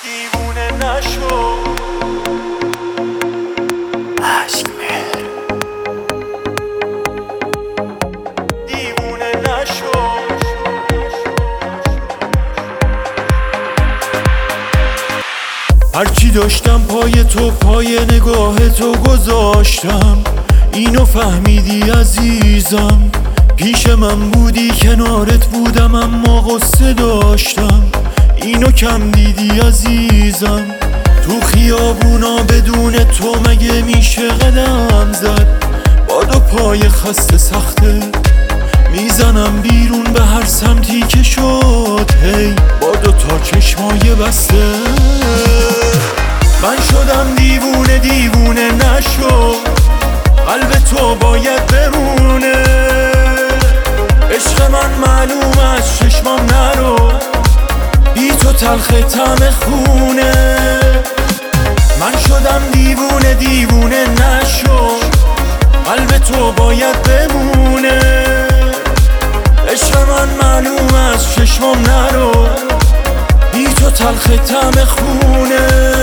دیوونه نشو عشق مهر دیوونه نشو هرچی داشتم پای تو پای نگاه تو گذاشتم اینو فهمیدی عزیزم پیش من بودی کنارت بودم اما غصه داشتم اینو کم دیدی عزیزم تو خیابونا بدون تو مگه میشه قدم زد با دو پای خسته سخته میزنم بیرون به هر سمتی که شد هی با دو تا چشمای بسته من شدم دیوونه دیوونه نشو قلب تو باید بمونه عشق من معلوم از چشمام نرو بی تو تلخ طعم خونه من شدم دیوونه دیوونه نشو قلب تو باید بمونه عشق من معلوم از چشمام نرو بی تو تلخ طعم خونه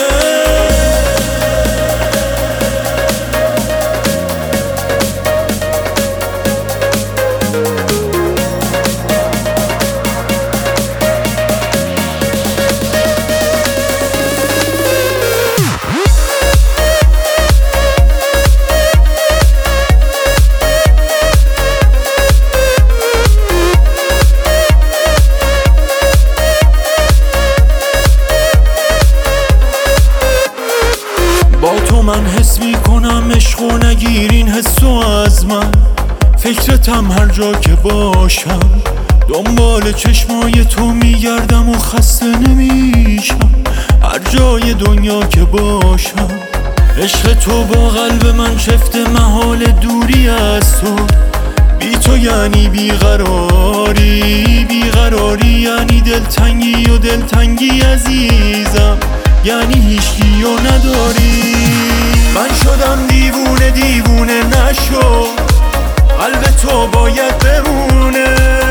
من حس میکنم عشق و نگیر این حسو از من فکرتم هر جا که باشم دنبال چشمای تو میگردم و خسته نمیشم هر جای دنیا که باشم عشق تو با قلب من شفته محال دوری از تو بی تو یعنی بیقراری بیقراری یعنی دلتنگی و دلتنگی عزیزم یعنی هیچکی و نداری من شدم دیوونه دیوونه نشو قلب تو باید بمونه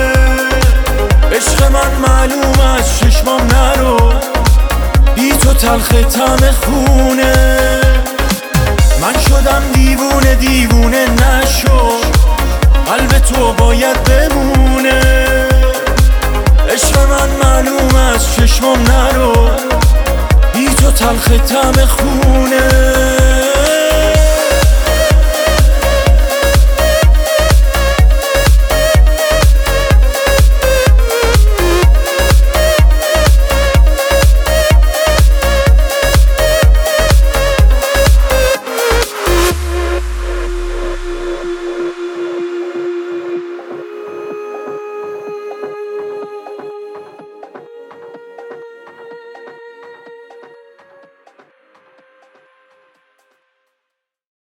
عشق من معلوم از چشمام نرو بی تو تلخ طعم خونه من شدم دیوونه دیوونه نشو قلب تو باید بمونه عشق من معلوم از چشمام نرو بی تو تلخ طعم خونه